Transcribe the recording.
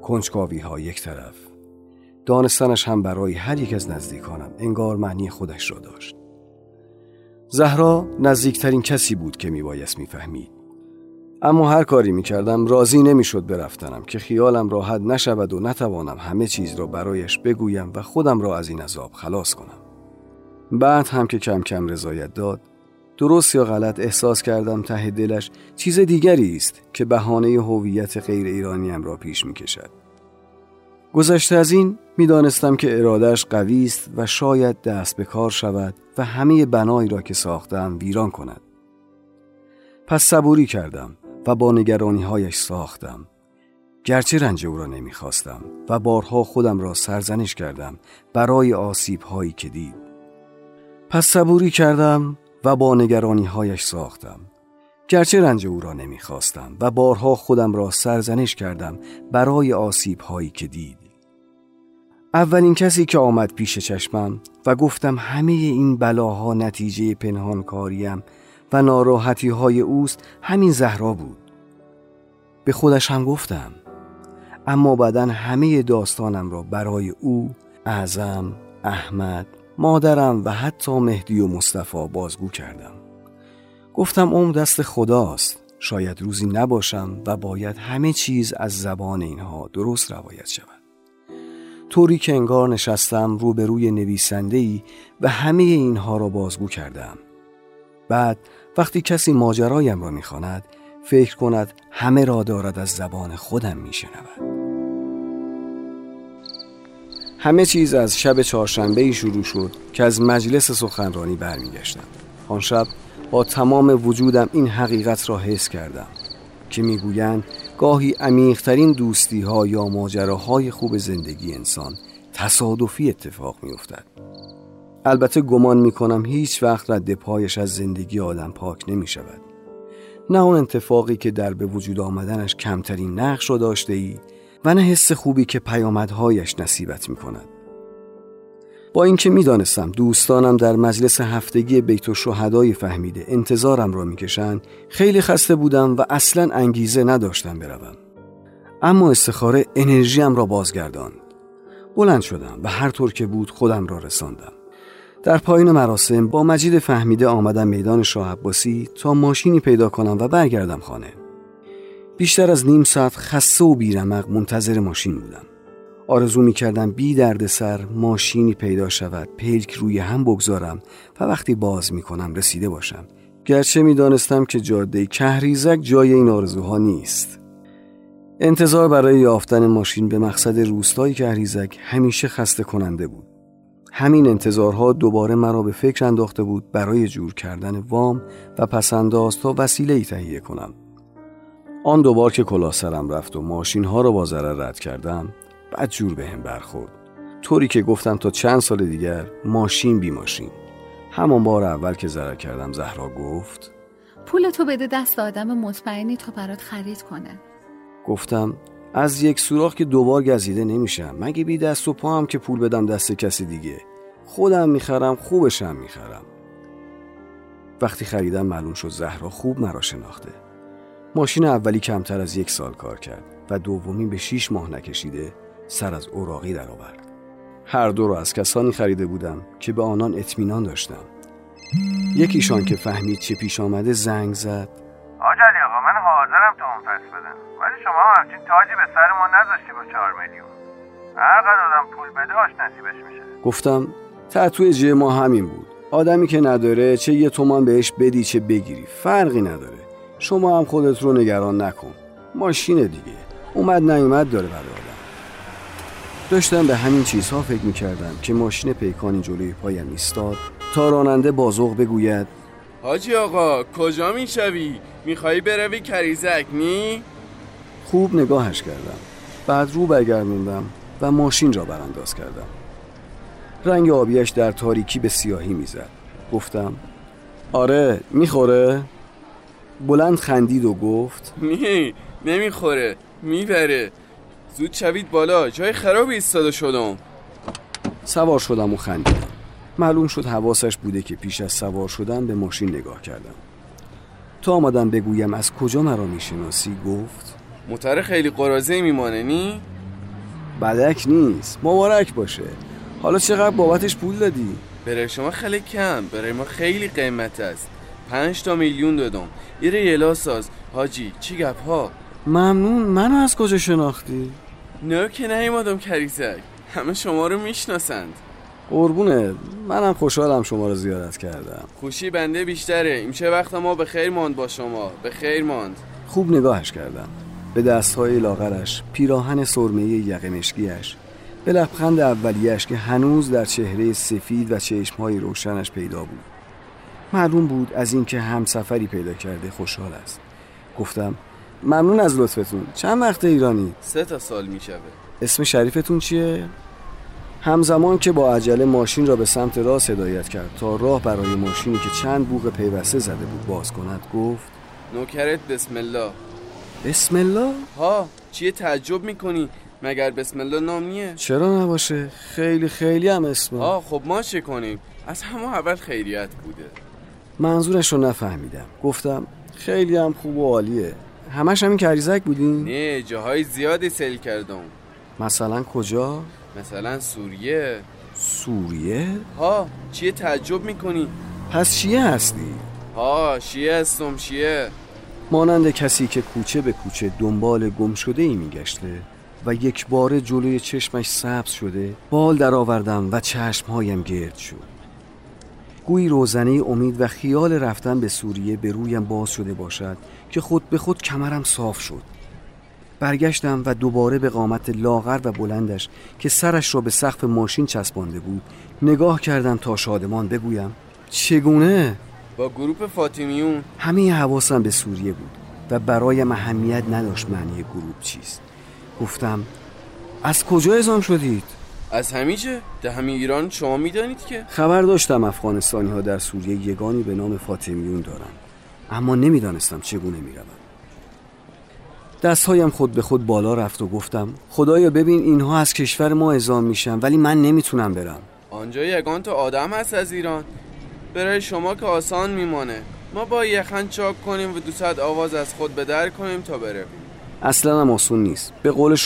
کنجکاوی ها یک طرف، دانستنش هم برای هر یک از نزدیکانم انگار معنی خودش را داشت. زهرا نزدیکترین کسی بود که میبایست میفهمید، اما هر کاری میکردم راضی نمیشد برفتنم که خیالم راحت نشود و نتوانم همه چیز را برایش بگویم و خودم را از این عذاب خلاص کنم. بعد هم که کم کم رضایت داد، درست یا غلط احساس کردم ته دلش چیز دیگری است که بهانه هویت غیر ایرانیم را پیش میکشد. گذشته از این میدانستم که ارادهش قوی است و شاید دست به کار شود و همه بنایی را که ساختم ویران کند. پس صبوری کردم و با نگرانی‌هایش ساختم، گرچه رنج او را نمیخواستم و بارها خودم را سرزنش کردم برای آسیب‌هایی که دید. پس صبوری کردم و با نگرانی‌هایش ساختم، گرچه رنج او را نمیخواستم و بارها خودم را سرزنش کردم برای آسیب‌هایی که دید. اولین کسی که آمد پیش چشمم و گفتم همه این بلاها نتیجه پنهانکاریم و ناراحتی‌های اوست همین زهرا بود. به خودش هم گفتم، اما بعداً همه داستانم را برای او، اعظم، احمد، مادرم و حتی مهدی و مصطفی بازگو کردم. گفتم عمر دست خداست، شاید روزی نباشم و باید همه چیز از زبان اینها درست روایت شود. طوری که انگار نشستم روبروی نویسنده‌ای و همه اینها را بازگو کردم. بعد وقتی کسی ماجرایم را می‌خواند، فکر کند همه را دارد از زبان خودم می‌شنود. همه چیز از شب چهارشنبه‌ای شروع شد که از مجلس سخنرانی برمیگشتم. آن شب با تمام وجودم این حقیقت را حس کردم که میگویند گاهی عمیق‌ترین دوستی‌ها یا ماجراهای خوب زندگی انسان تصادفی اتفاق می‌افتد. البته گمان می‌کنم هیچ وقت رد پایش از زندگی آدم پاک نمی‌شود. نه اون اتفاقی که در به وجود آمدنش کمترین نقش را داشته‌ای و نه حس خوبی که پیامدهایش نصیبت می‌کند. با اینکه می‌دانستم دوستانم در مجلس هفتگی بیت الشهدای فهمیده انتظارم را می‌کشند، خیلی خسته بودم و اصلاً انگیزه نداشتم بروم. اما استخاره انرژیم را بازگرداند. بلند شدم و هر طور که بود خودم را رساندم. در پایان مراسم با مجید فهمیده آمدم میدان شاه عباسی تا ماشینی پیدا کنم و برگردم خانه. بیشتر از نیم ساعت خسته و بیرمق منتظر ماشین بودم. آرزو می‌کردم بی دردسر ماشینی پیدا شود، پلک روی هم بگذارم و وقتی باز می‌کنم رسیده باشم. گرچه می‌دانستم که جاده کهریزک جای این آرزوها نیست. انتظار برای یافتن ماشین به مقصد روستای کهریزک همیشه خسته کننده بود. همین انتظارها دوباره مرا به فکر انداخته بود برای جور کردن وام و پسنداز تا وسیله‌ای تهیه کنم. آن دوبار که کلاه سرم رفت و ماشین‌ها را با ضرر رد کردم، بعد جور بهم برخورد. طوری که گفتم تا چند سال دیگر ماشین بی ماشین. همان بار اول که ضرر کردم زهرا گفت پولتو بده دست آدم مطمئنی تا برات خرید کنه. گفتم از یک سوراخ که دوبار گزیده نمیشم، مگه بی دست و پا هم که پول بدم دست کسی دیگه؟ خودم میخرم، خوبشم میخرم. وقتی خریدم معلوم شد زهرا خوب مرا شناخته. ماشین اولی کمتر از 1 سال کار کرد و دومی به 6 ماه نکشیده سر از اوراقی در آورد. هر دو را از کسانی خریده بودم که به آنان اطمینان داشتم. یکیشان که فهمید چه پیش آمده زنگ زد. آقا من حاضرم تو اون پس بدم، ولی شما همچین تاجی به سر ما نذاشتی با 4 میلیون. هر قدر آدم پول بده آش نصیبش میشه. گفتم تعطوی جه ما همین بود. آدمی که نداره چه 1 تومان بهش بدی چه بگیری فرقی نداره. شما هم خودت رو نگران نکن. ماشین دیگه اومد نیومد داره برای آدم. داشتم به همین چیزها فکر میکردم که ماشین پیکانی جلوی پایم ایستاد تا راننده بازوق بگوید حاجی آقا کجا میشوی؟ میخوایی بروی کریزک نی؟ خوب نگاهش کردم. بعد رو برگردوندم و ماشین را برانداز کردم. رنگ آبیش در تاریکی به سیاهی میزد. گفتم آره میخوره؟ بلند خندید و گفت نمیخوره، میبره. زود شوید بالا، جای خرابی ایستاده شدم. سوار شدم و خندیدم. معلوم شد حواسش بوده که پیش از سوار شدن به ماشین نگاه کردم. تا آمدم بگویم از کجا مرا میشناسی گفت موتر خیلی قرازه میمانه نی؟ بدک نیست، مبارک باشه. حالا چقدر بابتش پول دادی؟ برای شما خیلی کم، برای ما خیلی قیمت است. 5 میلیون دادم. ایره یلا ساز حاجی، چی گپ ها؟ ممنون. منو از کجا شناختی؟ نه که نیومدم کریزک، همه شما رو میشناسند. قربونه، منم خوشحالم شما رو زیارت کردم. خوشی بنده بیشتره. این چه وقت ما به خیر ماند با شما، به خیر ماند. خوب نگاهش کردم، به دستهای لاغرش، پیراهن سرمه‌ای یقه مشکیش، به لبخند اولیه‌اش که هنوز در چهره سفید و چشم‌های روشنش پیدا بود. معلوم بود از اینکه همسفری پیدا کرده خوشحال است. گفتم ممنون از لطفتون. چند وقت ایرانی؟ 3 سال میشوه. اسم شریفتون چیه؟ همزمان که با عجله ماشین را به سمت راست هدایت کرد تا راه برای ماشینی که چند بوق پیوسته زده بود باز کند، گفت نوکرت بسم الله. بسم الله؟ ها چیه تعجب میکنی؟ مگر بسم الله نام نیه؟ چرا نباشه؟ خیلی خیلی هم اسمه. خب ما چه کنیم؟ از همه اول خیریت بوده. منظورش رو نفهمیدم. گفتم خیلی هم خوب و عالیه. همش همین کریزک بودین؟ نه، جاهای زیادی سیل کردم. مثلا کجا؟ مثلا سوریه. سوریه؟ ها چیه تعجب میکنی؟ پس شیعه هستی؟ ها شیعه هستم، شیعه. مانند کسی که کوچه به کوچه دنبال گم شده ای میگشته و یک بار جلوی چشمش سبز شده، بال در آوردم و چشمهایم گرد شد. گویی روزنه امید و خیال رفتن به سوریه به رویم باز شده باشد که خود به خود کمرم صاف شد. برگشتم و دوباره به قامت لاغر و بلندش که سرش را به سقف ماشین چسبانده بود نگاه کردم تا شادمان بگویم چگونه؟ با گروپ فاطمیون. همه حواسم به سوریه بود و برایم اهمیت نداشت معنی گروپ چیست. گفتم از کجا اعزام شدید؟ از همیشه؟ ده همه ایران شما میدانید که؟ خبر داشتم افغانستانی ها در سوریه یگانی به نام فاطمیون دارند، اما نمیدانستم چگونه میروم. دستهایم خود به خود بالا رفت و گفتم خدایا ببین اینها از کشور ما اعزام میشن ولی من نمیتونم برم. آنجا یگان تا آدم هست از ایران. برای شما که آسان میمانه، ما با یخن چاک کنیم و 200 آواز از خود به در کنیم تا بره. اصلا هم آسون نیست. به قول